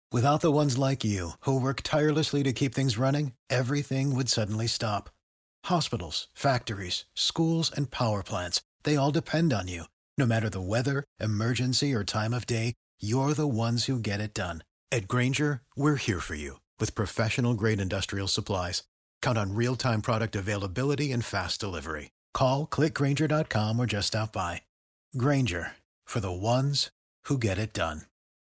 Without the ones like you, who work tirelessly to keep things running, everything would suddenly stop. Hospitals, factories, schools, and power plants, they all depend on you. No matter the weather, emergency, or time of day, you're the ones who get it done. At Grainger, we're here for you with professional-grade industrial supplies. Count on real-time product availability and fast delivery. Call, click Grainger.com, or just stop by. Grainger, for the ones who get it done.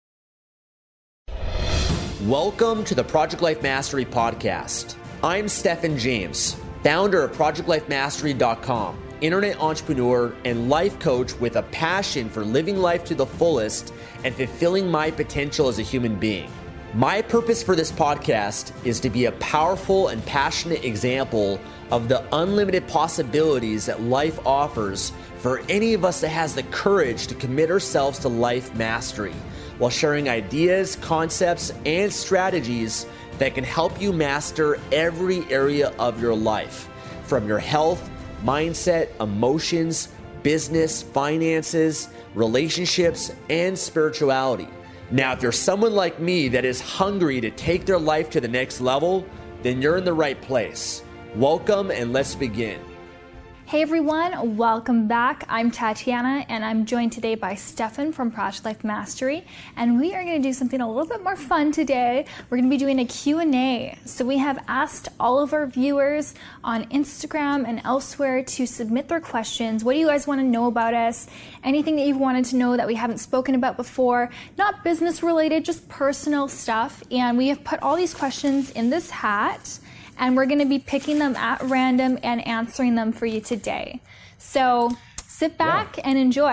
Welcome to the Project Life Mastery Podcast. I'm Stephen James, founder of ProjectLifeMastery.com, internet entrepreneur and life coach with a passion for living life to the fullest and fulfilling my potential as a human being. My purpose for this podcast is to be a powerful and passionate example of the unlimited possibilities that life offers for any of us that has the courage to commit ourselves to life mastery, while sharing ideas, concepts, and strategies that can help you master every area of your life, from your health, mindset, emotions, business, finances, relationships, and spirituality. Now, if you're someone like me that is hungry to take their life to the next level, then you're in the right place. Welcome, and let's begin. Hey everyone, welcome back. I'm Tatiana and I'm joined today by Stefan from Project Life Mastery, and we are going to do something a little bit more fun today. We're going to be doing a Q&A. So we have asked all of our viewers on Instagram and elsewhere to submit their questions. What do you guys want to know about us? Anything that you've wanted to know that we haven't spoken about before, not business related, just personal stuff. And we have put all these questions in this hat, and we're going to be picking them at random and answering them for you today. So sit back and enjoy.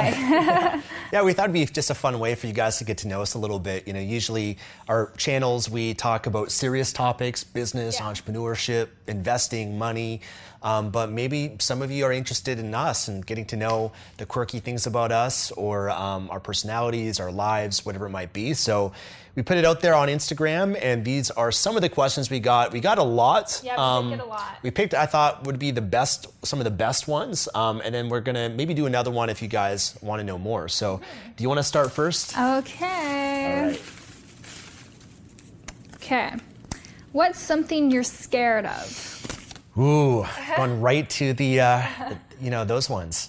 Yeah, we thought it'd be just a fun way for you guys to get to know us a little bit. You know, usually our channels, we talk about serious topics, business, entrepreneurship, investing, money. But maybe some of you are interested in us and getting to know the quirky things about us, or our personalities, our lives, whatever it might be. So we put it out there on Instagram, and these are some of the questions we got. We got a lot. Yeah, we did get a lot. We picked, I thought, would be some of the best ones. And then we're going to maybe do another one if you guys want to know more. So do you want to start first? Okay. All right. Okay. What's something you're scared of? Ooh, going right to the those ones.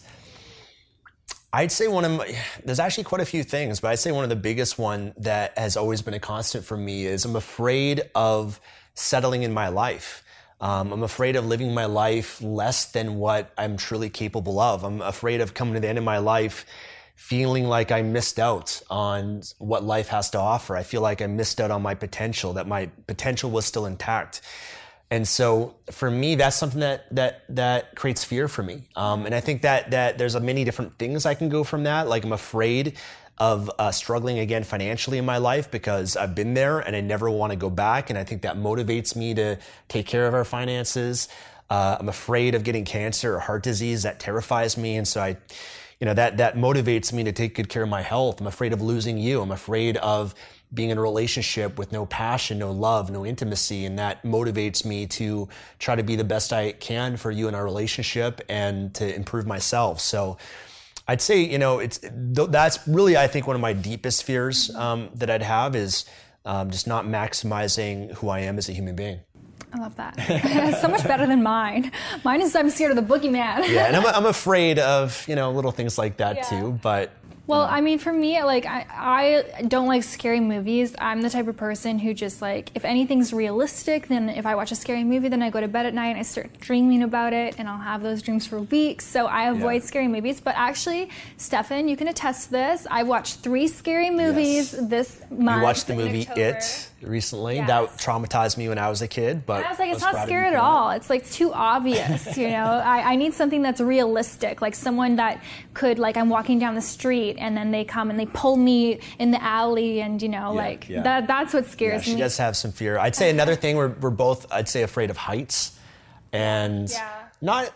I'd say there's actually quite a few things, but I'd say one of the biggest one that has always been a constant for me is I'm afraid of settling in my life. I'm afraid of living my life less than what I'm truly capable of. I'm afraid of coming to the end of my life feeling like I missed out on what life has to offer. I feel like I missed out on my potential, that my potential was still intact. And so for me, that's something that creates fear for me. And I think that there's many different things I can go from that. Like, I'm afraid of struggling again financially in my life because I've been there and I never want to go back. And I think that motivates me to take care of our finances. I'm afraid of getting cancer or heart disease. That terrifies me. And so that motivates me to take good care of my health. I'm afraid of losing you. I'm afraid of being in a relationship with no passion, no love, no intimacy. And that motivates me to try to be the best I can for you in our relationship and to improve myself. So I'd say, that's really, I think, one of my deepest fears that I'd have is just not maximizing who I am as a human being. I love that. So much better than mine. Mine is I'm scared of the boogeyman. Yeah, and I'm afraid of, little things like that too, but... Well, I mean, for me, like, I don't like scary movies. I'm the type of person who just, like, if anything's realistic, then if I watch a scary movie, then I go to bed at night and I start dreaming about it, and I'll have those dreams for weeks. So I avoid scary movies. But actually, Stefan, you can attest to this. I watched 3 scary movies this month. You watched the movie It recently. Yes. That traumatized me when I was a kid. But and I was like, it's not scary at all. It's, like, too obvious, I need something that's realistic, like someone that could, like, I'm walking down the street and then they come and they pull me in the alley and, that's what scares me. She does have some fear. I'd say another thing, we're both, I'd say, afraid of heights. And I've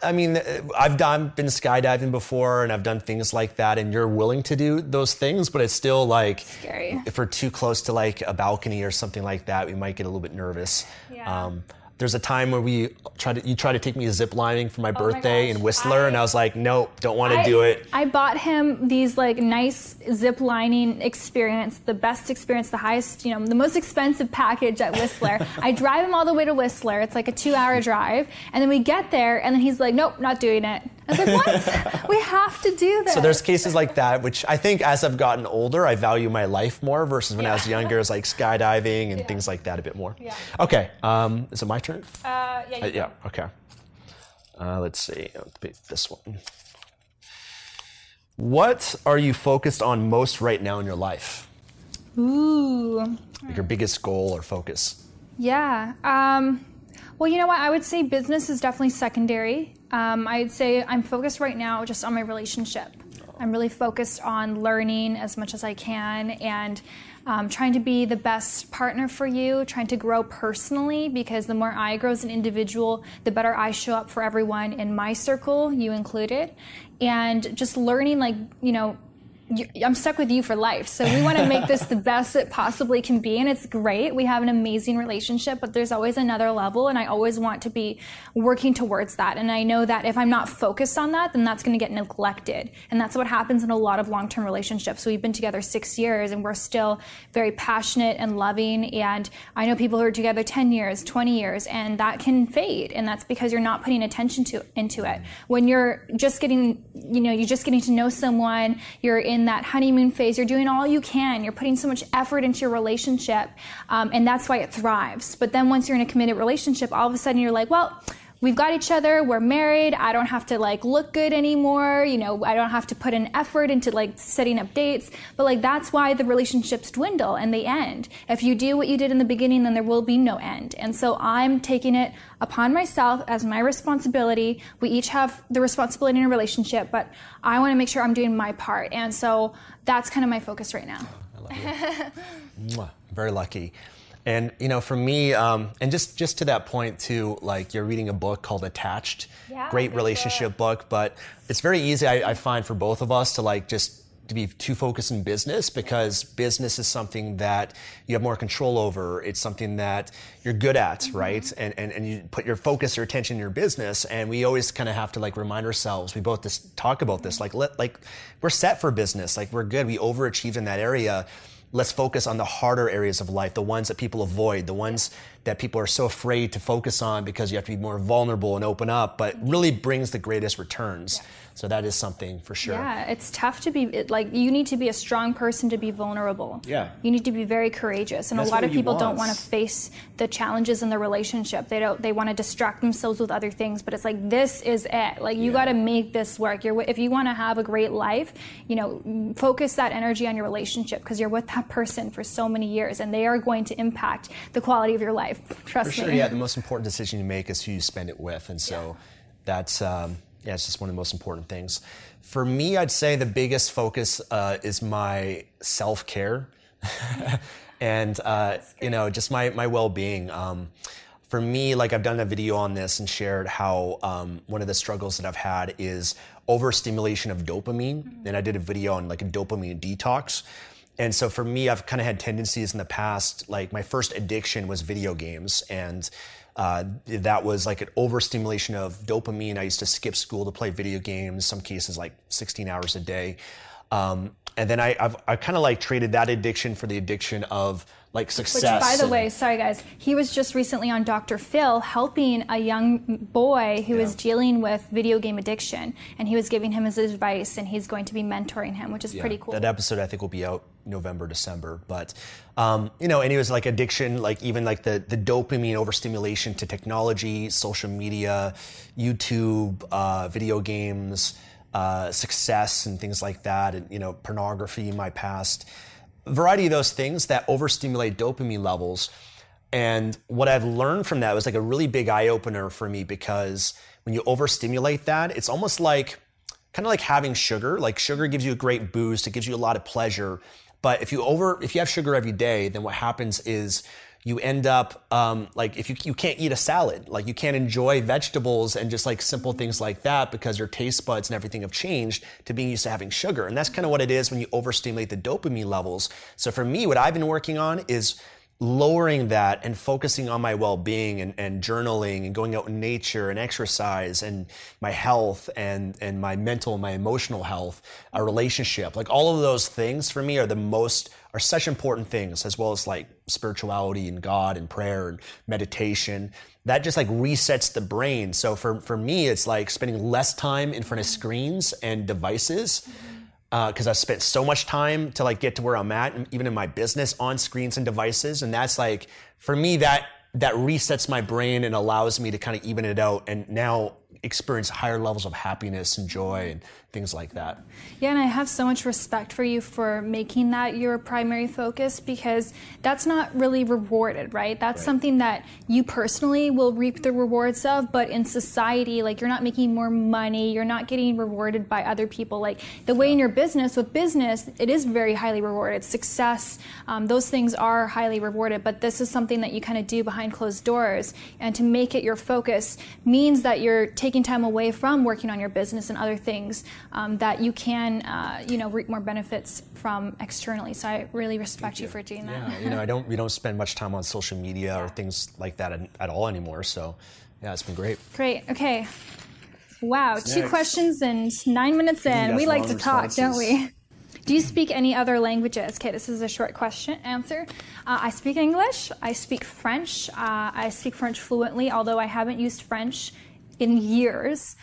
been skydiving before and I've done things like that, and you're willing to do those things, but it's still like scary. If we're too close to like a balcony or something like that, we might get a little bit nervous. Yeah. there's a time where you try to take me zip lining for my birthday in Whistler, and I was like, nope, don't want to do it. I bought him these like nice zip lining experience, the best experience, the highest, the most expensive package at Whistler. I drive him all the way to Whistler. It's like a 2-hour drive, and then we get there, and then he's like, nope, not doing it. I was like, what? We have to do this. So there's cases like that, which I think as I've gotten older, I value my life more versus when I was younger, it was like skydiving and things like that a bit more. Yeah. Okay, is it my turn? Yeah, okay. Let's see, I'll pick this one. What are you focused on most right now in your life? Ooh. Like your biggest goal or focus? Yeah. Well, you know what? I would say business is definitely secondary. I'd say I'm focused right now just on my relationship. I'm really focused on learning as much as I can and trying to be the best partner for you, trying to grow personally, because the more I grow as an individual, the better I show up for everyone in my circle, you included. And just learning, I'm stuck with you for life. So we want to make this the best it possibly can be. And it's great. We have an amazing relationship, but there's always another level. And I always want to be working towards that. And I know that if I'm not focused on that, then that's going to get neglected. And that's what happens in a lot of long-term relationships. So we've been together 6 years and we're still very passionate and loving. And I know people who are together 10 years, 20 years, and that can fade. And that's because you're not putting attention into it. When you're just getting, you're just getting to know someone, you're in that honeymoon phase, you're doing all you can, you're putting so much effort into your relationship, and that's why it thrives. But then once you're in a committed relationship, all of a sudden you're like, well, we've got each other, we're married, I don't have to look good anymore, I don't have to put an effort into setting up dates, but that's why the relationships dwindle and they end. If you do what you did in the beginning, then there will be no end. And so I'm taking it upon myself as my responsibility. We each have the responsibility in a relationship, but I want to make sure I'm doing my part. And so that's kind of my focus right now. I love it. Very lucky. And, for me, and just to that point too, you're reading a book called Attached, great relationship book, but it's very easy, I find, for both of us to to be too focused in business, because business is something that you have more control over. It's something that you're good at, right? And you put your focus, your attention in your business. And we always kind of have to remind ourselves, we both just talk about this, we're set for business, we're good. We overachieved in that area. Let's focus on the harder areas of life, the ones that people avoid, the ones that people are so afraid to focus on because you have to be more vulnerable and open up, but really brings the greatest returns. Yes. So that is something for sure. Yeah, it's tough to be, you need to be a strong person to be vulnerable. Yeah. You need to be very courageous. And a lot of people don't want to face the challenges in the relationship. They want to distract themselves with other things, but it's this is it. You got to make this work. If you want to have a great life, focus that energy on your relationship, because you're with that person for so many years and they are going to impact the quality of your life. Trust me. For sure, yeah. The most important decision you make is who you spend it with. And so that's, it's just one of the most important things. For me, I'd say the biggest focus is my self-care and, just my well-being. For me, I've done a video on this and shared how one of the struggles that I've had is overstimulation of dopamine. Mm-hmm. And I did a video on a dopamine detox. And so for me, I've kind of had tendencies in the past, my first addiction was video games. And that was an overstimulation of dopamine. I used to skip school to play video games, some cases 16 hours a day. And then I kind of traded that addiction for the addiction of success. Which, by the way, sorry guys, he was just recently on Dr. Phil helping a young boy who is dealing with video game addiction, and he was giving him his advice, and he's going to be mentoring him, which is pretty cool. That episode I think will be out November, December, but and it was addiction, even the dopamine overstimulation to technology, social media, YouTube, video games, success and things like that, and pornography in my past. A variety of those things that overstimulate dopamine levels. And what I've learned from that was a really big eye-opener for me, because when you overstimulate that, it's almost kind of like having sugar. Sugar gives you a great boost, it gives you a lot of pleasure. But if you have sugar every day, then what happens is you end up, if you can't eat a salad, you can't enjoy vegetables and just simple things like that, because your taste buds and everything have changed to being used to having sugar. And that's kind of what it is when you overstimulate the dopamine levels. So for me, what I've been working on is lowering that and focusing on my well-being and journaling and going out in nature and exercise and my health and my mental and my emotional health, a relationship, like all of those things for me are such important things, as well as like spirituality and God and prayer and meditation. That just like resets the brain. So for me, it's like spending less time in front of screens and devices, because I've spent so much time to like get to where I'm at, and even in my business, on screens and devices. And that's like, for me, that resets my brain and allows me to kind of even it out and now experience higher levels of happiness and joy and things like that. Yeah, and I have so much respect for you for making that your primary focus, because that's not really rewarded, right? That's something that you personally will reap the rewards of, but in society, like, you're not making more money, you're not getting rewarded by other people. Like the way in your business, with business, it is very highly rewarded. Success, those things are highly rewarded, but this is something that you kind of do behind closed doors. And to make it your focus means that you're taking time away from working on your business and other things that you can, reap more benefits from externally. So I really respect you for doing that. Yeah, we don't spend much time on social media or things like that at all anymore. So yeah, it's been great. Answer. Okay. Wow, 2 questions and 9 minutes in. We like to talk, don't we? Do you speak any other languages? Okay, this is a short answer. I speak English. I speak French. I speak French fluently, although I haven't used French in years.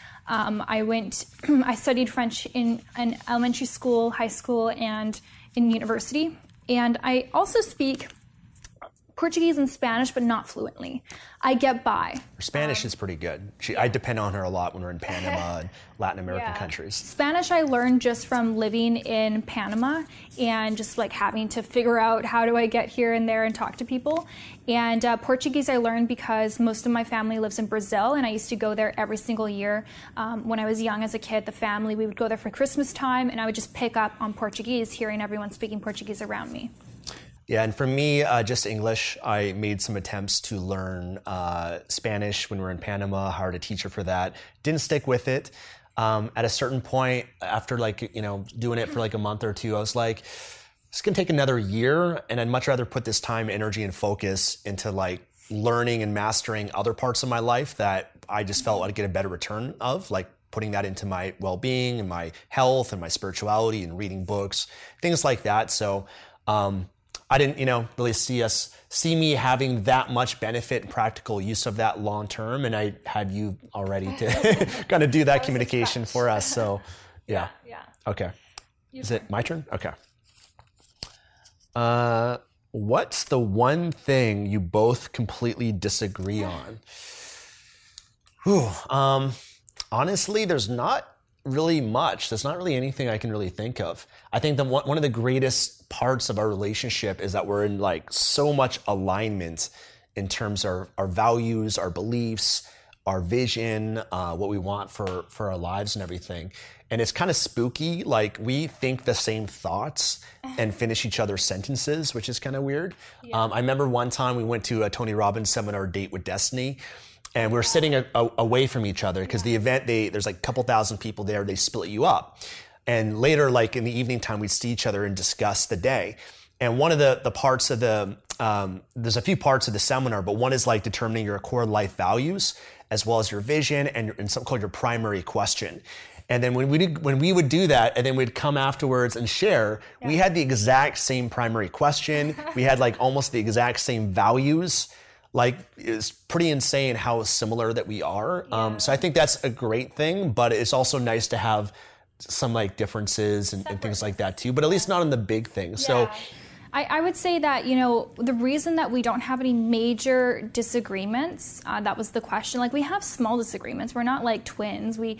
I studied French in elementary school, high school, and in university. And I also speak Portuguese and Spanish, but not fluently. I get by. Her Spanish is pretty good. I depend on her a lot when we're in Panama and Latin American countries. Spanish I learned just from living in Panama and just like having to figure out how do I get here and there and talk to people. And Portuguese I learned because most of my family lives in Brazil, and I used to go there every single year. When I was young as a kid, the family, we would go there for Christmas time, and I would just pick up on Portuguese, hearing everyone speaking Portuguese around me. Yeah, and for me, just English. I made some attempts to learn Spanish when we were in Panama, hired a teacher for that. Didn't stick with it. At a certain point, after doing it for like a month or two, I was like, it's gonna take another year, and I'd much rather put this time, energy, and focus into like learning and mastering other parts of my life that I just felt I'd get a better return of, like putting that into my well-being and my health and my spirituality and reading books, things like that. So I didn't, really see me having that much benefit and practical use of that long term, and I had you already to kind of do that communication for us. So, yeah. Okay. Is it my turn? Okay. What's the one thing you both completely disagree on? Honestly, there's not really much. There's not really anything I can really think of. I think that one of the greatest parts of our relationship is that we're in like so much alignment in terms of our values, our beliefs, our vision, what we want for our lives and everything. And it's kind of spooky. Like, we think the same thoughts and finish each other's sentences, which is kind of weird. Yeah. I remember one time we went to a Tony Robbins seminar, Date with Destiny, and we were sitting away from each other because the event, there's like a couple thousand people there. They split you up. And later, like in the evening time, we'd see each other and discuss the day. And one of the parts of there's a few parts of the seminar, but one is like determining your core life values, as well as your vision and something called your primary question. And then when we would do that, and then we'd come afterwards and share, we had the exact same primary question. We had like almost the exact same values. Like, it's pretty insane how similar that we are. Yeah. So I think that's a great thing, but it's also nice to have some like differences and things like that too, but at least not on the big things. Yeah. So I would say that, the reason that we don't have any major disagreements, that was the question. Like, we have small disagreements. We're not like twins. We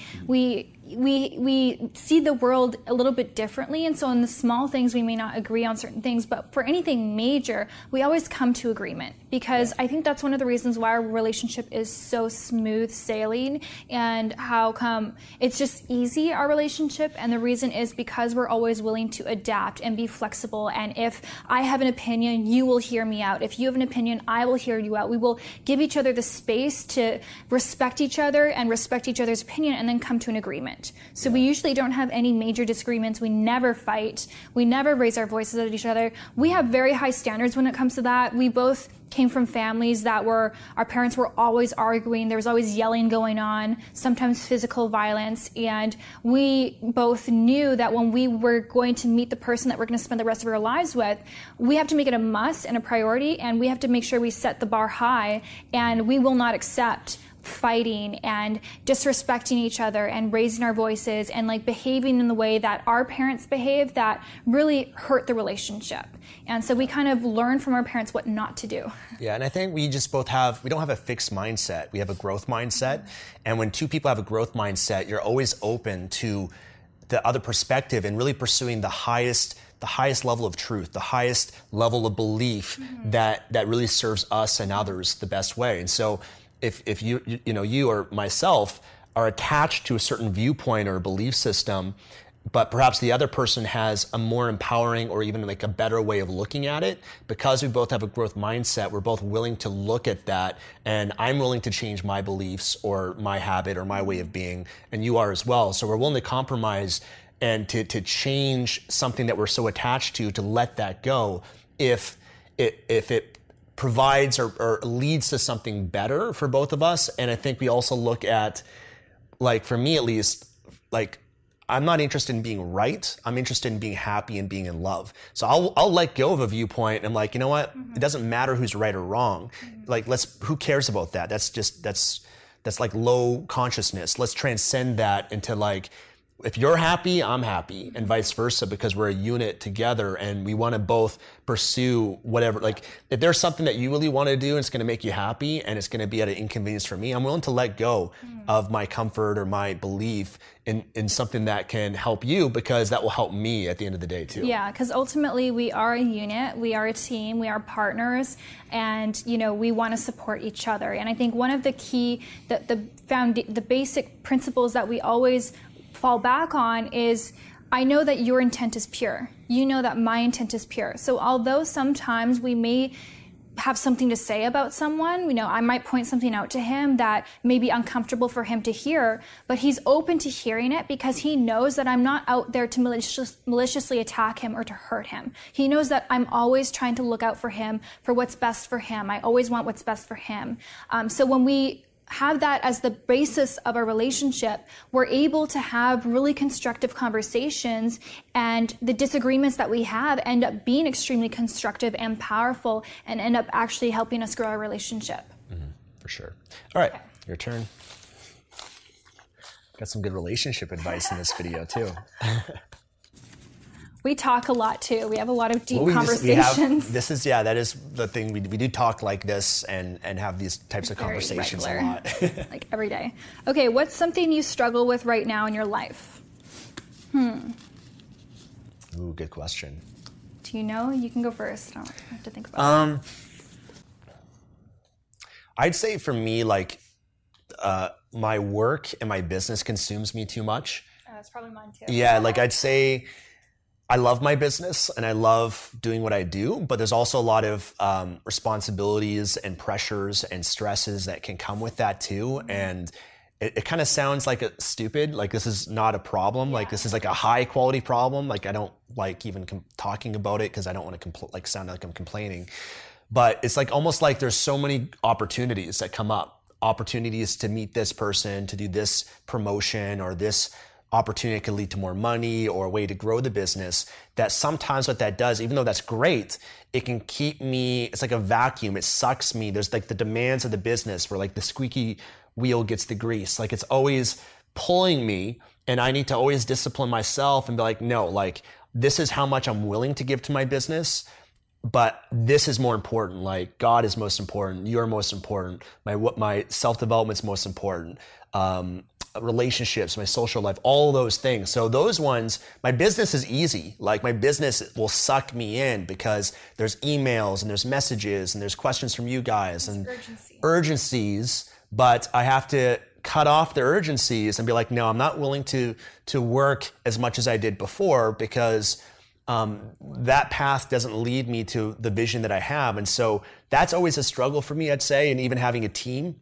see the world a little bit differently. And so in the small things, we may not agree on certain things, but for anything major, we always come to agreement, because I think that's one of the reasons why our relationship is so smooth sailing and how come it's just easy, our relationship. And the reason is because we're always willing to adapt and be flexible. And if I have an opinion, you will hear me out. If you have an opinion, I will hear you out. We will give each other the space to respect each other and respect each other's opinion, and then come to an agreement. agreement. So we usually don't have any major disagreements. We never fight. We never raise our voices at each other. We have very high standards when it comes to that. We both came from families that our parents were always arguing. There was always yelling going on, sometimes physical violence. And we both knew that when we were going to meet the person that we're going to spend the rest of our lives with, we have to make it a must and a priority, and we have to make sure we set the bar high, and we will not accept fighting and disrespecting each other and raising our voices and like behaving in the way that our parents behaved that really hurt the relationship. And so we kind of learn from our parents what not to do. Yeah, and I think we just both we don't have a fixed mindset. We have a growth mindset. And when two people have a growth mindset, you're always open to the other perspective and really pursuing the highest level of truth, the highest level of belief that really serves us and others the best way. And so if you or myself are attached to a certain viewpoint or belief system, but perhaps the other person has a more empowering or even like a better way of looking at it, because we both have a growth mindset, we're both willing to look at that, and I'm willing to change my beliefs or my habit or my way of being, and you are as well. So we're willing to compromise and to change something that we're so attached to let that go if it provides or leads to something better for both of us. And I think we also look at, like for me at least, like I'm not interested in being right. I'm interested in being happy and being in love. So I'll let go of a viewpoint. And I'm like, you know what? It doesn't matter who's right or wrong. Like who cares about that? That's like low consciousness. Let's transcend that into like, if you're happy, I'm happy, and vice versa, because we're a unit together and we want to both pursue whatever. Like if there's something that you really want to do and it's going to make you happy and it's going to be at an inconvenience for me, I'm willing to let go of my comfort or my belief in something that can help you, because that will help me at the end of the day too. Yeah, because ultimately we are a unit, we are a team, we are partners, and we want to support each other. And I think one of the key, the basic principles that we always fall back on is, I know that your intent is pure. You know that my intent is pure. So although sometimes we may have something to say about someone, I might point something out to him that may be uncomfortable for him to hear, but he's open to hearing it because he knows that I'm not out there to maliciously attack him or to hurt him. He knows that I'm always trying to look out for him, for what's best for him. I always want what's best for him. So when we have that as the basis of our relationship, we're able to have really constructive conversations, and the disagreements that we have end up being extremely constructive and powerful and end up actually helping us grow our relationship. For sure. All right, Your turn. Got some good relationship advice in this video too. We talk a lot too. We have a lot of deep conversations. That is the thing. We do talk like this and have these types of conversations a lot. Like every day. Okay, what's something you struggle with right now in your life? Ooh, good question. Do you know? You can go first. I don't have to think about it. I'd say for me, like, my work and my business consumes me too much. That's probably mine too. Yeah, like I'd say I love my business and I love doing what I do, but there's also a lot of responsibilities and pressures and stresses that can come with that too. And it kind of sounds like stupid, like this is not a problem, like this is like a high quality problem. Like I don't like even talking about it because I don't want to sound like I'm complaining. But it's like almost like there's so many opportunities that come up, opportunities to meet this person, to do this promotion or this opportunity could lead to more money or a way to grow the business, that sometimes what that does, even though that's great, it can keep me, it's like a vacuum. It sucks me. There's like the demands of the business where like the squeaky wheel gets the grease. Like it's always pulling me, and I need to always discipline myself and be like, no, like this is how much I'm willing to give to my business, but this is more important. Like God is most important. You're most important. My self-development's most important. Relationships, my social life, all those things. So those ones, my business is easy. Like my business will suck me in because there's emails and there's messages and there's questions from you guys and urgencies, but I have to cut off the urgencies and be like, no, I'm not willing to work as much as I did before because that path doesn't lead me to the vision that I have. And so that's always a struggle for me, I'd say. And even having a team,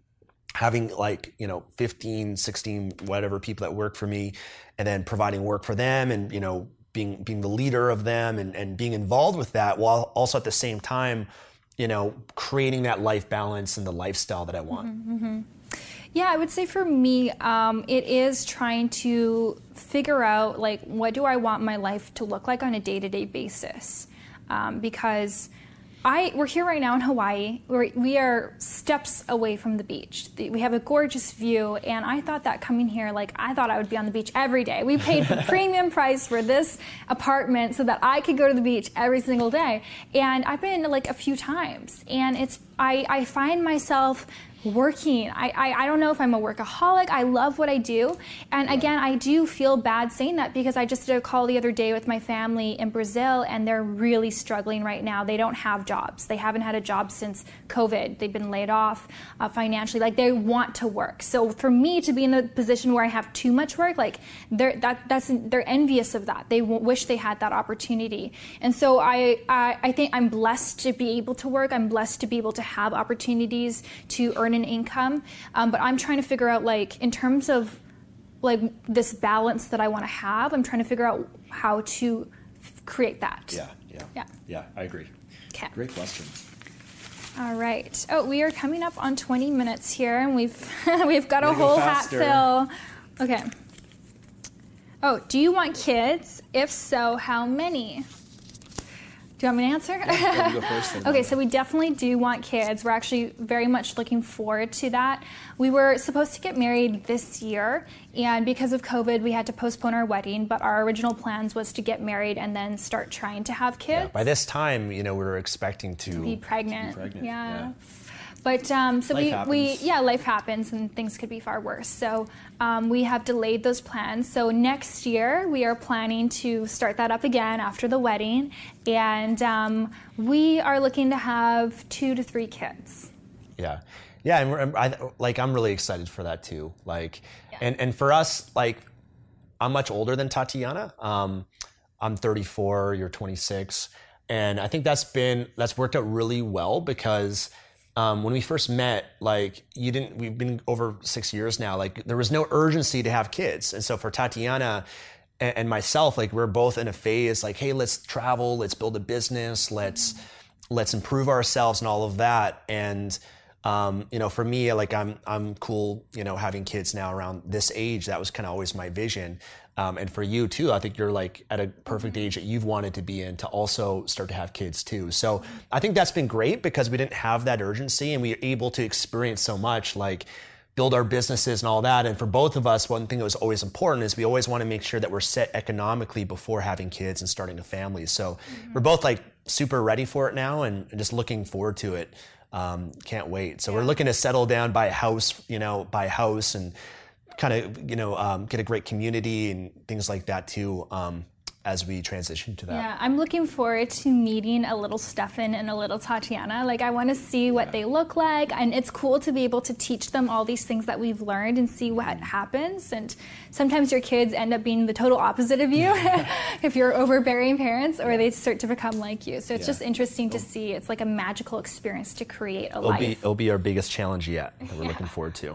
having 15, 16, whatever people that work for me, and then providing work for them, and being the leader of them, and being involved with that, while also at the same time, creating that life balance and the lifestyle that I want. Mm-hmm. Yeah, I would say for me, it is trying to figure out what do I want my life to look like on a day-to-day basis, because we're here right now in Hawaii. We are steps away from the beach. We have a gorgeous view, and I thought that coming here, I thought I would be on the beach every day. We paid premium price for this apartment so that I could go to the beach every single day. And I've been a few times, and I find myself working. I don't know if I'm a workaholic. I love what I do. And again, I do feel bad saying that because I just did a call the other day with my family in Brazil, and they're really struggling right now. They don't have jobs. They haven't had a job since COVID. They've been laid off financially. They want to work. So for me to be in a position where I have too much work, they're envious of that. They wish they had that opportunity. And so I think I'm blessed to be able to work. I'm blessed to be able to have opportunities to earn an income, but I'm trying to figure out in terms of this balance that I want to have, I'm trying to figure out how to create that. Yeah, I agree. Okay. Great question. All right. Oh, we are coming up on 20 minutes here, and we've got a whole hat fill. Okay. Oh, do you want kids? If so, how many? Do you want me to answer? Yeah, you go first. Okay, so we definitely do want kids. We're actually very much looking forward to that. We were supposed to get married this year, and because of COVID, we had to postpone our wedding, but our original plans was to get married and then start trying to have kids. Yeah, by this time, we were expecting to be pregnant. Yeah. But life happens and things could be far worse. So we have delayed those plans. So next year we are planning to start that up again after the wedding, and we are looking to have 2 to 3 kids. Yeah, and I'm really excited for that too. And for us, I'm much older than Tatiana. I'm 34. You're 26, and I think that's worked out really well because. When we first met, we've been over 6 years now, there was no urgency to have kids. And so for Tatiana and myself, we're both in a phase, hey, let's travel, let's build a business, let's improve ourselves and all of that. And, for me, I'm cool, having kids now around this age. That was kind of always my vision. And for you too, I think you're at a perfect age that you've wanted to be in to also start to have kids too. So I think that's been great because we didn't have that urgency and we were able to experience so much, build our businesses and all that. And for both of us, one thing that was always important is we always want to make sure that we're set economically before having kids and starting a family. So we're both super ready for it now and just looking forward to it. Can't wait. So we're looking to settle down, buy a house, and kind of, get a great community and things like that too, as we transition to that. Yeah, I'm looking forward to meeting a little Stefan and a little Tatiana. I want to see what they look like, and it's cool to be able to teach them all these things that we've learned and see what happens. And sometimes your kids end up being the total opposite of you if you're overbearing parents, or they start to become like you. So it's just interesting to see. It's a magical experience to create a life. It'll be our biggest challenge yet that we're looking forward to.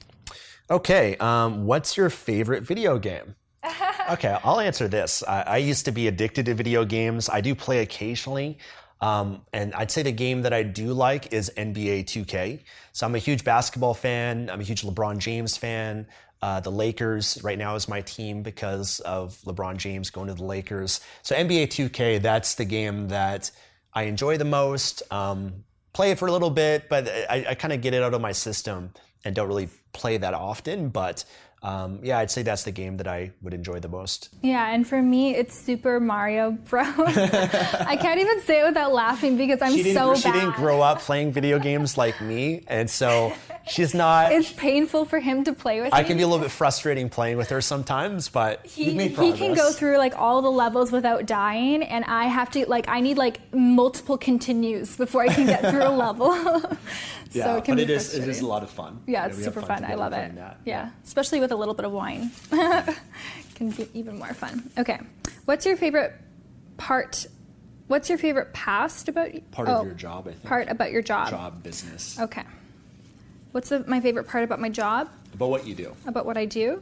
Okay, what's your favorite video game? Okay, I'll answer this. I used to be addicted to video games. I do play occasionally. And I'd say the game that I do like is NBA 2K. So I'm a huge basketball fan. I'm a huge LeBron James fan. The Lakers right now is my team because of LeBron James going to the Lakers. So NBA 2K, that's the game that I enjoy the most. Play it for a little bit, but I kind of get it out of my system and don't really play that often. But I'd say that's the game that I would enjoy the most. Yeah, and for me, it's Super Mario Bros. I can't even say it without laughing because I'm so bad. She didn't grow up playing video games like me, and so she's not... It's painful for him to play with I can be a little bit frustrating playing with her sometimes, but he can go through all the levels without dying, and I have to, I need multiple continues before I can get through a level. So it can be frustrating. It is a lot of fun. Yeah, it's super fun. I love it. Yeah, especially with a little bit of wine. Can be even more fun. Okay, what's your favorite past about part of your job? I think part about your job. Job, business. Okay. What's my favorite part about my job? About what you do. About what I do?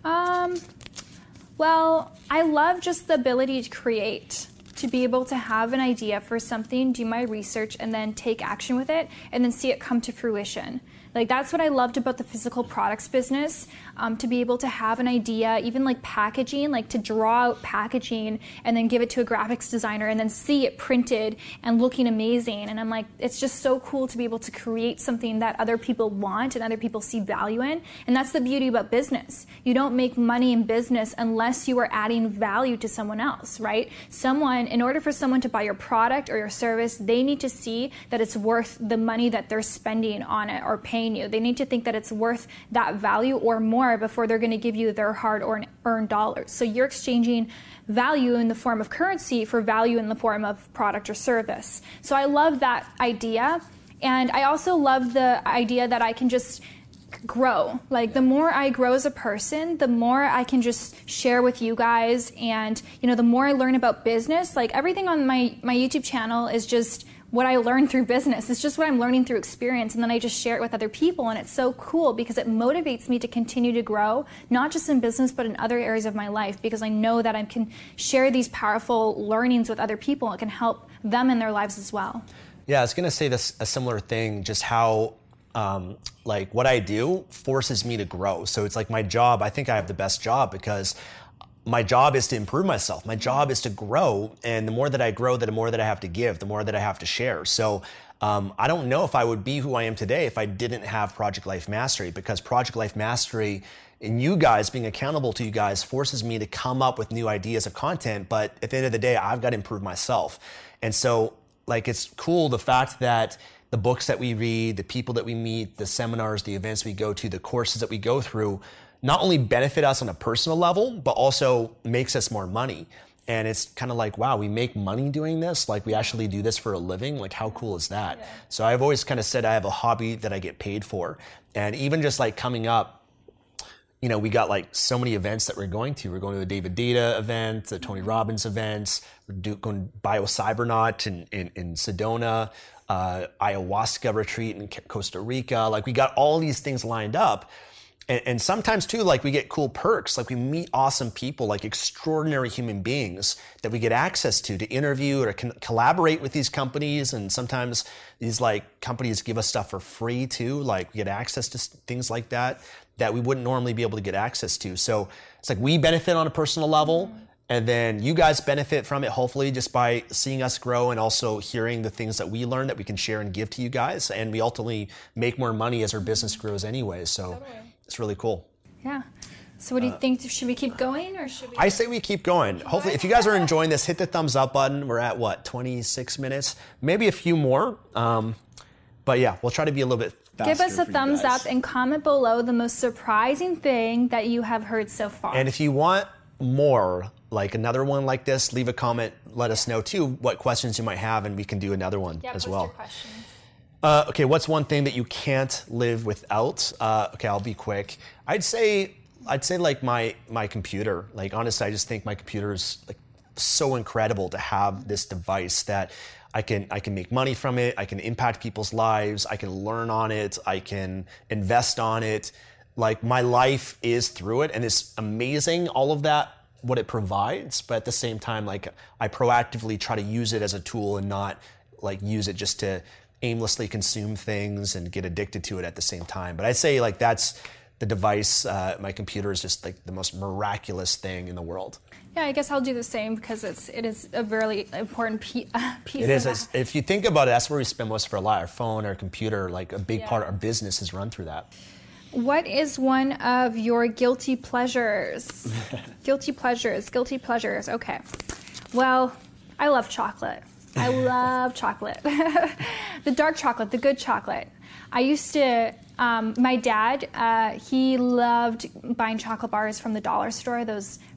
Well, I love just the ability to create, to be able to have an idea for something, do my research, and then take action with it, and then see it come to fruition. Like, that's what I loved about the physical products business, to be able to have an idea, even like packaging, like to draw out packaging and then give it to a graphics designer and then see it printed and looking amazing. And I'm like, it's just so cool to be able to create something that other people want and other people see value in. And that's the beauty about business. You don't make money in business unless you are adding value to someone else, right? In order for someone to buy your product or your service, they need to see that it's worth the money that they're spending on it or paying you. They need to think that it's worth that value or more before they're going to give you their hard-earned dollars. So you're exchanging value in the form of currency for value in the form of product or service. So I love that idea. And I also love the idea that I can just grow. Like, the more I grow as a person, the more I can just share with you guys. And, the more I learn about business, like everything on my YouTube channel is just what I learned through business. It's just what I'm learning through experience, and then I just share it with other people, and it's so cool because it motivates me to continue to grow, not just in business, but in other areas of my life, because I know that I can share these powerful learnings with other people. It can help them in their lives as well. Yeah, I was gonna say a similar thing, just how like what I do forces me to grow. So it's like my job, I think I have the best job because my job is to improve myself. My job is to grow. And the more that I grow, the more that I have to give, the more that I have to share. So I don't know if I would be who I am today if I didn't have Project Life Mastery, because Project Life Mastery and you guys being accountable to you guys forces me to come up with new ideas of content. But at the end of the day, I've got to improve myself. And so like, it's cool the fact that the books that we read, the people that we meet, the seminars, the events we go to, the courses that we go through, not only benefit us on a personal level, but also makes us more money. And it's kind of like, wow, we make money doing this. Like, we actually do this for a living. Like, how cool is that? Yeah. So I've always kind of said I have a hobby that I get paid for. And even just like coming up, we got like so many events that we're going to. We're going to the David Data event, the Tony Robbins events, we're going BioCybernaut in Sedona, ayahuasca retreat in Costa Rica. Like, we got all these things lined up. And sometimes too, like, we get cool perks, like we meet awesome people, like extraordinary human beings that we get access to interview or collaborate with these companies. And sometimes these like companies give us stuff for free too. Like, we get access to things like that we wouldn't normally be able to get access to. So it's like we benefit on a personal level, and then you guys benefit from it, hopefully, just by seeing us grow and also hearing the things that we learn that we can share and give to you guys. And we ultimately make more money as our business grows anyway. So totally. It's really cool. Yeah. So what do you think? Should we keep going or should we? I say we keep going. Hopefully, if you guys are enjoying this, hit the thumbs up button. We're at 26 minutes? Maybe a few more. But yeah, we'll try to be a little bit faster. Give us a thumbs up and comment below the most surprising thing that you have heard so far. And if you want more, like another one like this, leave a comment. Let us know too what questions you might have, and we can do another one as well. Your questions. Okay, what's one thing that you can't live without? Okay, I'll be quick. I'd say like my computer. Like, honestly, I just think my computer is like so incredible to have this device that I can make money from it. I can impact people's lives. I can learn on it. I can invest on it. Like, my life is through it, and it's amazing, all of that, what it provides. But at the same time, like, I proactively try to use it as a tool and not like use it just to aimlessly consume things and get addicted to it at the same time. But I'd say like that's the device. My computer is just like the most miraculous thing in the world. Yeah, I guess I'll do the same because it is a very important piece. It is. If you think about it, that's where we spend most of our life. Our phone, our computer, like a big part of our business is run through that. What is one of your guilty pleasures? Guilty pleasures. Okay. Well, I love chocolate. I love chocolate. The dark chocolate, the good chocolate. I used to, my dad, he loved buying chocolate bars from the dollar store, those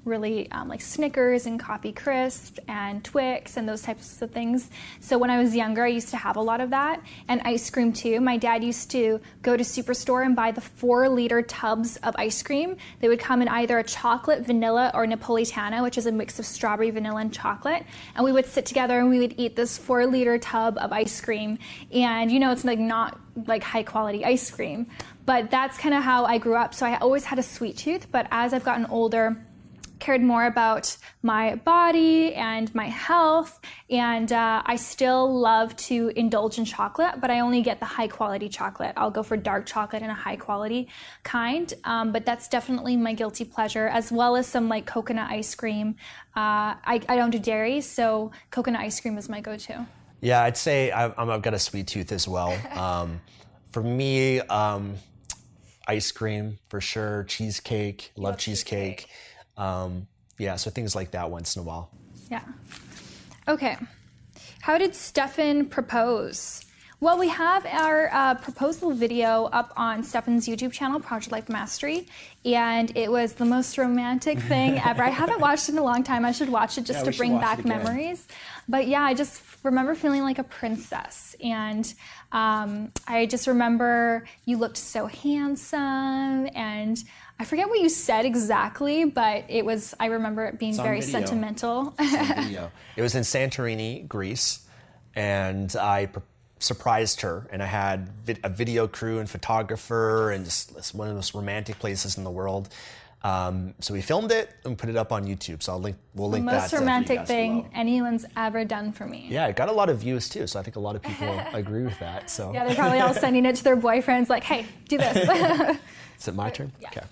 really like Snickers and Coffee Crisp and Twix and those types of things. So when I was younger, I used to have a lot of that, and ice cream too. My dad used to go to Superstore and buy the 4-liter tubs of ice cream. They would come in either a chocolate, vanilla, or Napolitana, which is a mix of strawberry, vanilla, and chocolate. And we would sit together and we would eat this 4-liter tub of ice cream. And it's like not like high quality ice cream, but that's kind of how I grew up. So I always had a sweet tooth, but as I've gotten older, cared more about my body and my health, and I still love to indulge in chocolate, but I only get the high quality chocolate. I'll go for dark chocolate and a high quality kind, but that's definitely my guilty pleasure, as well as some like coconut ice cream. I don't do dairy, so coconut ice cream is my go-to. Yeah, I'd say I've got a sweet tooth as well. For me, ice cream for sure, cheesecake, love cheesecake. So things like that once in a while. Yeah. Okay. How did Stefan propose? Well, we have our proposal video up on Stefan's YouTube channel, Project Life Mastery, and it was the most romantic thing ever. I haven't watched it in a long time. I should watch it just to bring back memories. But yeah, I just remember feeling like a princess. And I just remember you looked so handsome, and I forget what you said exactly, but I remember it being very sentimental. It was in Santorini, Greece, and I surprised her, and I had a video crew and photographer, and just one of the most romantic places in the world. So we filmed it and put it up on YouTube. So we'll link that. The most romantic thing anyone's ever done for me. Yeah, it got a lot of views too. So I think a lot of people agree with that. So yeah, they're probably all sending it to their boyfriends, like, "Hey, do this." Is it my turn? Yeah. Okay.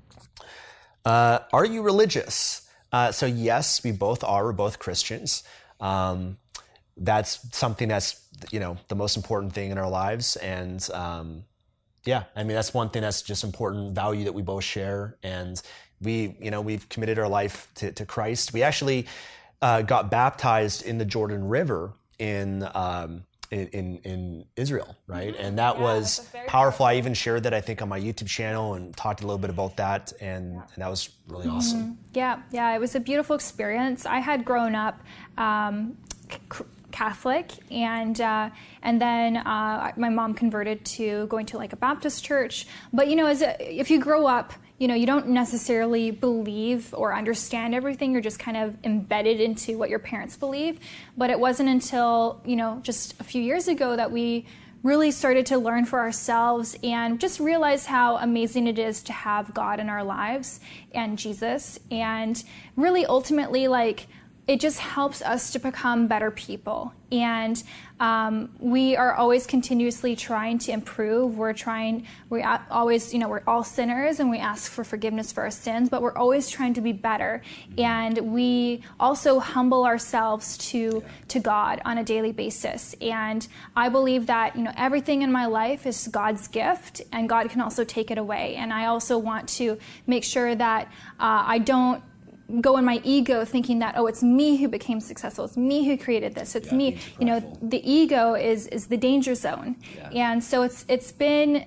Are you religious? So yes, we both are. We're both Christians. That's something that's the most important thing in our lives, and that's one thing that's just important value that we both share, and we've committed our life to Christ. We actually got baptized in the Jordan River in Israel, right? And that was powerful. I even shared that, I think, on my YouTube channel and talked a little bit about that, and that was really awesome. Yeah, it was a beautiful experience. I had grown up Catholic, and then my mom converted to going to like a Baptist church. But if you grow up, you don't necessarily believe or understand everything. You're just kind of embedded into what your parents believe. But it wasn't until just a few years ago that we really started to learn for ourselves and just realize how amazing it is to have God in our lives and Jesus, and really ultimately it just helps us to become better people. And we are always continuously trying to improve. We're always, we're all sinners and we ask for forgiveness for our sins, but we're always trying to be better. And we also humble ourselves to God on a daily basis. And I believe that, everything in my life is God's gift, and God can also take it away. And I also want to make sure that I don't go in my ego thinking that, it's me who became successful, it's me who created this, it's me. The ego is the danger zone. And so it's been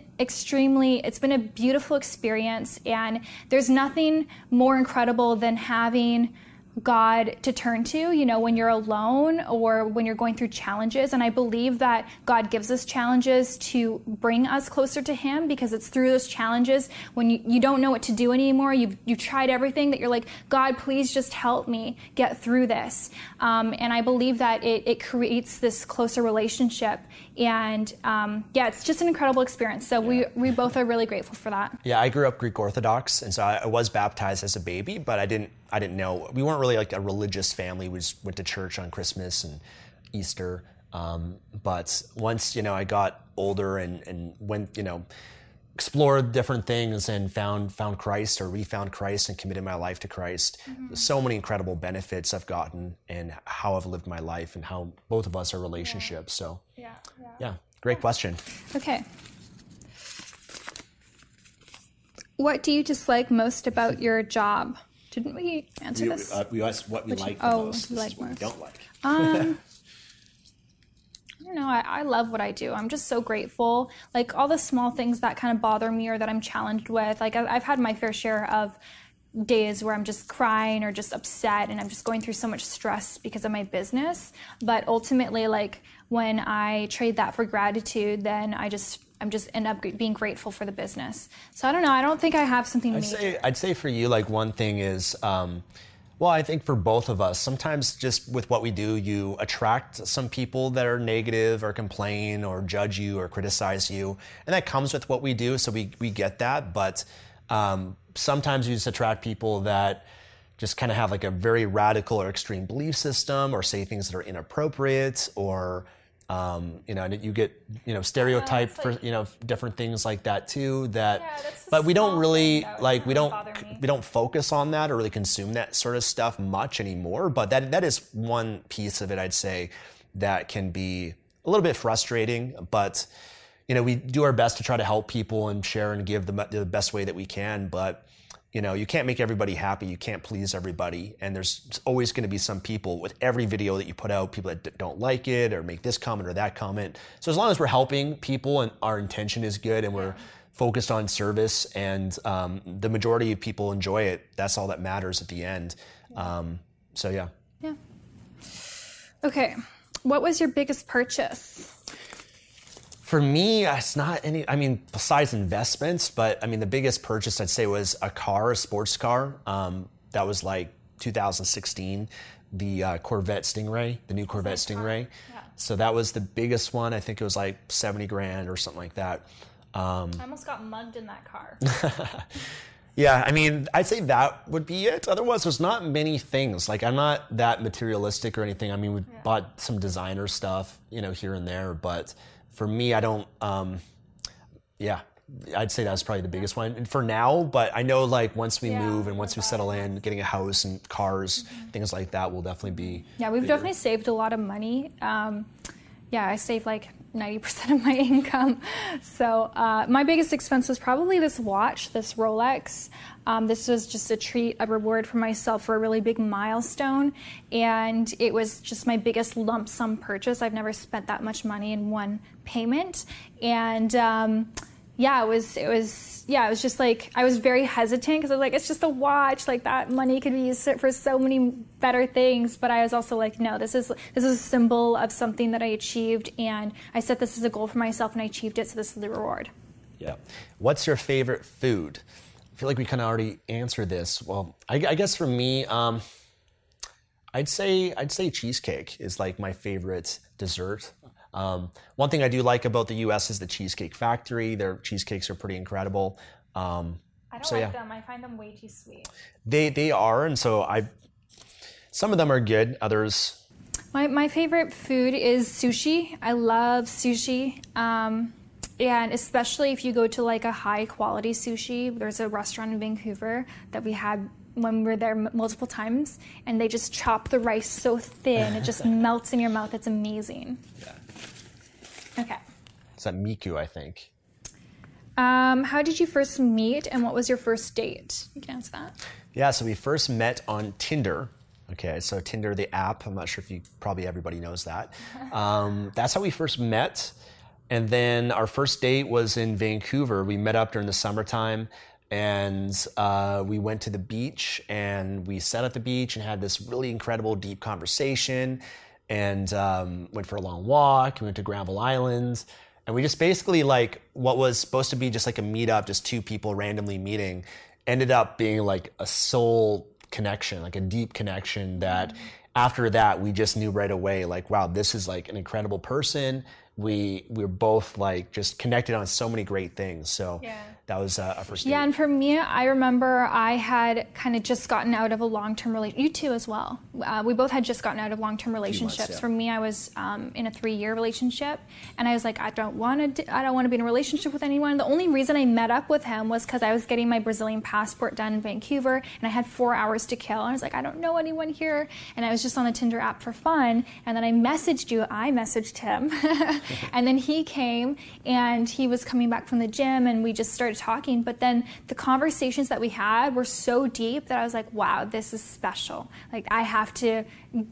a beautiful experience, and there's nothing more incredible than having God to turn to, when you're alone or when you're going through challenges. And I believe that God gives us challenges to bring us closer to Him, because it's through those challenges when you don't know what to do anymore. You've tried everything, that you're like, God, please just help me get through this. And I believe that it creates this closer relationship. And it's just an incredible experience. So we both are really grateful for that. Yeah, I grew up Greek Orthodox, and so I was baptized as a baby, but I didn't know. We weren't really like a religious family. We just went to church on Christmas and Easter. But once, I got older and went, explored different things and found Christ, or refound Christ, and committed my life to Christ. There's so many incredible benefits I've gotten, and how I've lived my life, and how both of us are relationships. So yeah, great question. Okay. What do you dislike most about your job? Didn't we answer this? We asked what we like the most. This is what we don't like. I don't know. I love what I do. I'm just so grateful. Like all the small things that kind of bother me or that I'm challenged with. Like I've had my fair share of days where I'm just crying or just upset and I'm just going through so much stress because of my business. But ultimately, like when I trade that for gratitude, then I'm just end up being grateful for the business. So I don't know. I don't think I have something major. I'd say for you, like one thing is, well, I think for both of us, sometimes just with what we do, you attract some people that are negative or complain or judge you or criticize you. And that comes with what we do. So we get that. But sometimes you just attract people that just kind of have like a very radical or extreme belief system or say things that are inappropriate or, you get, stereotyped for, different things like that too but we don't really we don't focus on that or really consume that sort of stuff much anymore. But that is one piece of it, I'd say, that can be a little bit frustrating, but we do our best to try to help people and share and give the best way that we can. But you can't make everybody happy. You can't please everybody. And there's always going to be some people with every video that you put out, people that don't like it or make this comment or that comment. So as long as we're helping people and our intention is good and we're focused on service and the majority of people enjoy it, that's all that matters at the end. Yeah. Okay. What was your biggest purchase? For me, it's not any, besides investments, but the biggest purchase I'd say was a sports car. That was like 2016, the Corvette Stingray, the new Corvette Stingray. Yeah. So that was the biggest one. I think it was like $70,000 or something like that. I almost got mugged in that car. Yeah, I'd say that would be it. Otherwise, there's not many things. Like, I'm not that materialistic or anything. We bought some designer stuff, here and there, but for me, I don't, I'd say that's probably the biggest one for now. But I know, like, once we move and once we settle in, getting a house and cars, things like that will definitely be we've bigger. Definitely saved a lot of money. I saved like 90% of my income. So my biggest expense was probably this watch, this Rolex. This was just a reward for myself for a really big milestone. And it was just my biggest lump sum purchase. I've never spent that much money in one payment. And it was just like, I was very hesitant because I was like, it's just a watch, like that money could be used for so many better things. But I was also like, no, this is a symbol of something that I achieved, and I set this as a goal for myself and I achieved it, so this is the reward. Yeah. What's your favorite food? I feel like we kind of already answered this. Well, I guess for me, I'd say cheesecake is like my favorite dessert. One thing I do like about the U.S. is the Cheesecake Factory. Their cheesecakes are pretty incredible. I don't like them. I find them way too sweet. They are, and so some of them are good. Others. My favorite food is sushi. I love sushi. And especially if you go to like a high quality sushi. There's a restaurant in Vancouver that we had when we were there multiple times, and they just chop the rice so thin, it just melts in your mouth. It's amazing. Yeah. Okay. It's at Miku, I think. How did you first meet, and what was your first date? You can answer that. Yeah, so we first met on Tinder. Okay, so Tinder, the app, I'm not sure if probably everybody knows that. That's how we first met. And then our first date was in Vancouver. We met up during the summertime, and we went to the beach, and we sat at the beach and had this really incredible, deep conversation, and went for a long walk. We went to Granville Island, and we just basically, like, what was supposed to be just like a meetup, just two people randomly meeting, ended up being like a soul connection, like a deep connection that after that, we just knew right away, like, wow, this is like an incredible person. We were both like just connected on so many great things. So that was our first date. Yeah, and for me, I remember I had kind of just gotten out of a long-term relationship. You too as well. We both had just gotten out of long-term relationships. Months, yeah. For me, I was in a 3-year relationship, and I was like, I don't want to be in a relationship with anyone. The only reason I met up with him was because I was getting my Brazilian passport done in Vancouver, and I had 4 hours to kill. And I was like, I don't know anyone here, and I was just on the Tinder app for fun. And then I messaged him. And then he came, and he was coming back from the gym, and we just started talking. But then the conversations that we had were so deep that I was like, wow, this is special. Like, I have to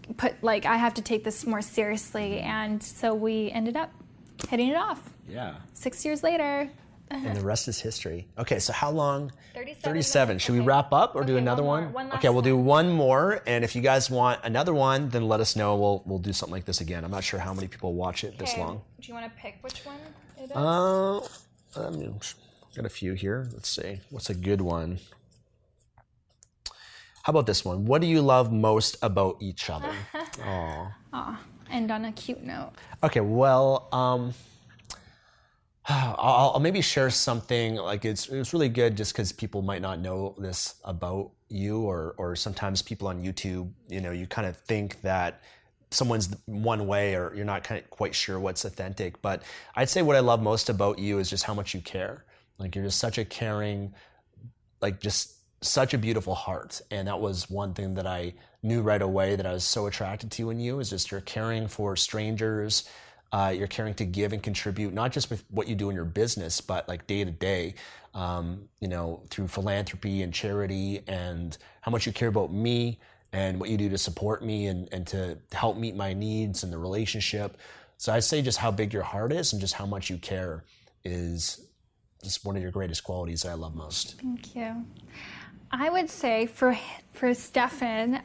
take this more seriously. And so we ended up hitting it off. Yeah. 6 years later. And the rest is history. Okay, so how long? 37. Should we wrap up or do another one? Okay, we'll do one more. And if you guys want another one, then let us know. We'll do something like this again. I'm not sure how many people watch it this long. Do you want to pick which one it is? Got a few here. Let's see. What's a good one? How about this one? What do you love most about each other? Aw, end on a cute note. Okay, well, I'll maybe share something like it's really good just because people might not know this about you, or sometimes people on YouTube, you kind of think that someone's one way or you're not kind of quite sure what's authentic. But I'd say what I love most about you is just how much you care. Like you're just such a caring, just such a beautiful heart. And that was one thing that I knew right away that I was so attracted to in you, is just you're caring for strangers. You're caring to give and contribute, not just with what you do in your business, but like day to day, through philanthropy and charity, and how much you care about me and what you do to support me and to help meet my needs and the relationship. So I'd say just how big your heart is and just how much you care is just one of your greatest qualities that I love most. Thank you. I would say for Stefan,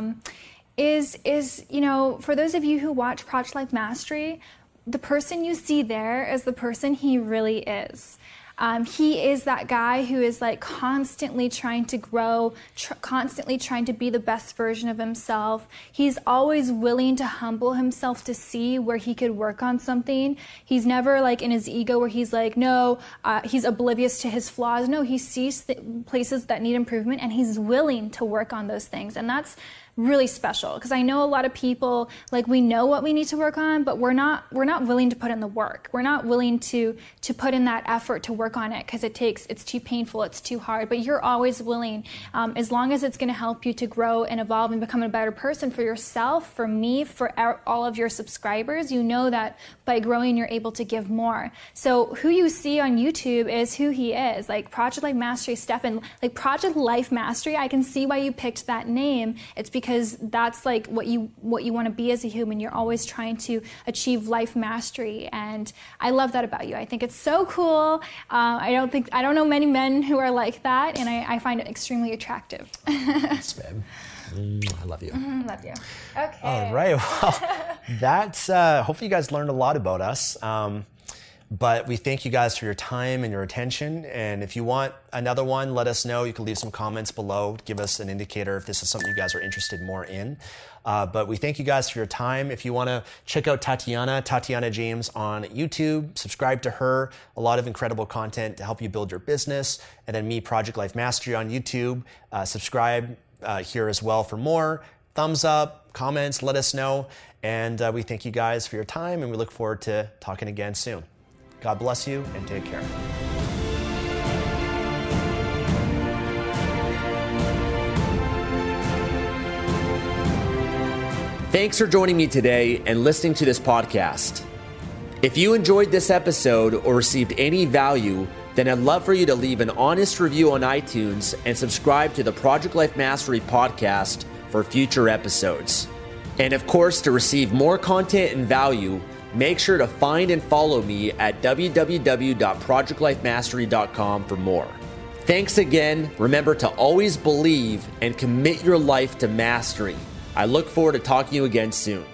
is for those of you who watch Project Life Mastery, the person you see there is the person he really is. He is that guy who is constantly trying to grow, constantly trying to be the best version of himself. He's always willing to humble himself to see where he could work on something. He's never in his ego where he's he's oblivious to his flaws. No, he sees places that need improvement and he's willing to work on those things. And that's really special, because I know a lot of people, we know what we need to work on, but we're not willing to put in the work. We're not willing to put in that effort to work on it because it's too painful, it's too hard. But you're always willing, as long as it's going to help you to grow and evolve and become a better person for yourself, for me, for all of your subscribers. You know that by growing, you're able to give more. So who you see on YouTube is who he is. Project Life Mastery, Stefan, Project Life Mastery, I can see why you picked that name. It's because that's what you want to be as a human. You're always trying to achieve life mastery, and I love that about you. I think it's so cool. I don't know many men who are like that, and I find it extremely attractive. Thanks, babe. I love you. Love you. Okay. All right. Well, that's hopefully you guys learned a lot about us. But we thank you guys for your time and your attention. And if you want another one, let us know. You can leave some comments below. Give us an indicator if this is something you guys are interested more in. But we thank you guys for your time. If you want to check out Tatiana James on YouTube, subscribe to her. A lot of incredible content to help you build your business. And then me, Project Life Mastery on YouTube. Subscribe here as well for more. Thumbs up, comments, let us know. And we thank you guys for your time, and we look forward to talking again soon. God bless you, and take care. Thanks for joining me today and listening to this podcast. If you enjoyed this episode or received any value, then I'd love for you to leave an honest review on iTunes and subscribe to the Project Life Mastery podcast for future episodes. And of course, to receive more content and value, make sure to find and follow me at www.projectlifemastery.com for more. Thanks again. Remember to always believe and commit your life to mastery. I look forward to talking to you again soon.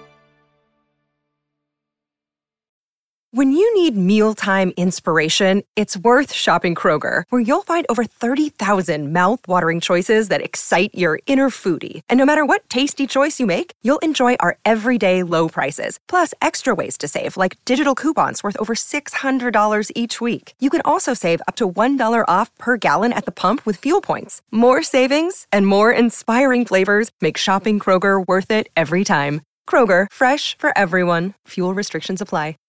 When you need mealtime inspiration, it's worth shopping Kroger, where you'll find over 30,000 mouth-watering choices that excite your inner foodie. And no matter what tasty choice you make, you'll enjoy our everyday low prices, plus extra ways to save, like digital coupons worth over $600 each week. You can also save up to $1 off per gallon at the pump with fuel points. More savings and more inspiring flavors make shopping Kroger worth it every time. Kroger, fresh for everyone. Fuel restrictions apply.